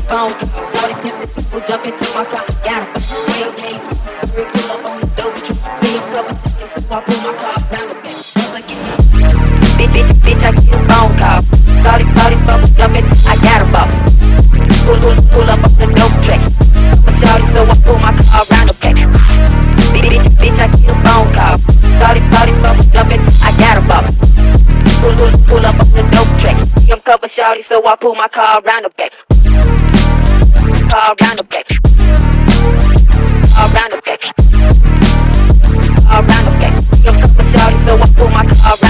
phone calls. Shorty pissing people jump into my car. Got a tailgates, pull up on the dope tree. See him cover, so I pull my car around the back. Once I get bitch, I get a phone call. Shorty folks jumping, I got a ball. Pull up on the dope track. Shorty, so I pull my car around the back. Bitch, I get a phone call. Shorty folks jumping, I got a ball. Pull up on the dope track. See him cover, shorty, so I pull my car around the back. Car around the back. Around the back. Around the back. See him cover, shorty, so I pull my car